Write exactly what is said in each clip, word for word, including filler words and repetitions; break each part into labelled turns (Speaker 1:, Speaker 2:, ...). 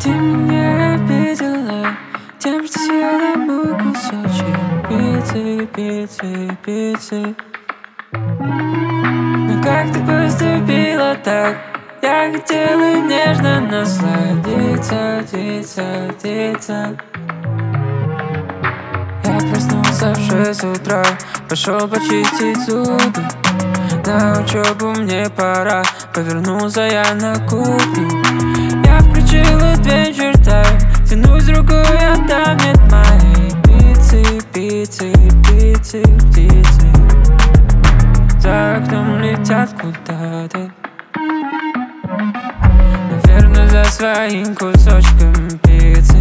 Speaker 1: Ты меня обидела тем, что съела мой кусочек пиццы, пиццы, пиццы. Но как ты поступила так? Я хотела нежно насладиться, диться, диться. Я проснулся в шесть утра, пошел почистить зубы. На учебу мне пора, повернулся я на кухню. Я включил Adventure Time, тянусь рукой, а там нет моей пиццы, пиццы, пиццы, птицы. За окном летят куда-то, наверное, за своим кусочком пиццы.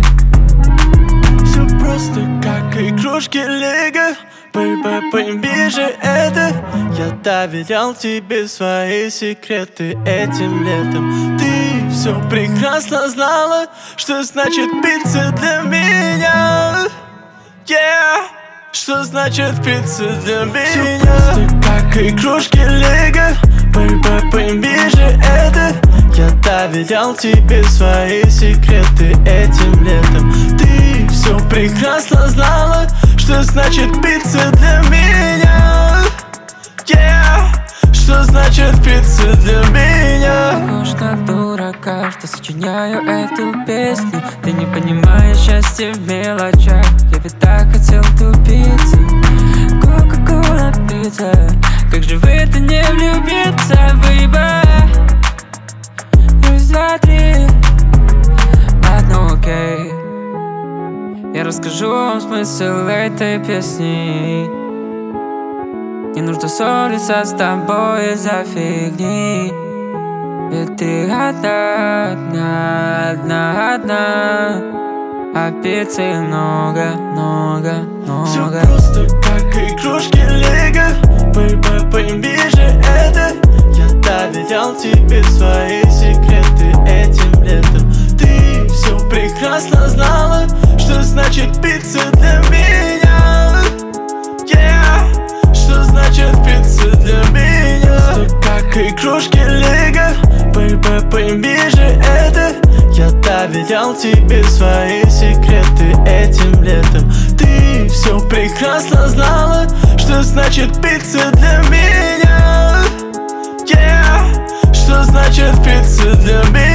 Speaker 2: Все просто как игрушки Лего. Бэйбэ, пойми же это. Я доверял тебе свои секреты этим летом. Ты все прекрасно знала, что значит пицца для меня. Yeah, что значит пицца для меня. Все просто как игрушки Лего. Бэйбэ, пойми же это. Я доверял тебе свои секреты этим летом. Ты все прекрасно знала, что значит пицца для меня. Yeah, что значит пицца для меня.
Speaker 1: Похож на дурака, что сочиняю эту песню. Ты не понимаешь счастья в мелочах. Я ведь так хотел ту пиццу. Кока-кола пицца. Как же в это не влюбиться, бэйбэ? Раз, два, три. Ладно, окей, я расскажу вам смысл этой песни. Не нужно ссориться с тобой из-за фигни. Ведь ты одна, одна, одна, одна, а пиццы много, много, много.
Speaker 2: Все просто как игрушки Лего. Бэйбэ, пойми же это. Я доверял тебе свои секреты этим летом. Ты все прекрасно знала, что значит пицца для меня. Yeah, что значит пицца для меня. Просто как игрушки Лего. Бэйбэ, пойми же это. Я доверял тебе свои секреты этим летом. Ты все прекрасно знала, что значит пицца для меня. Yeah, что значит пицца для меня.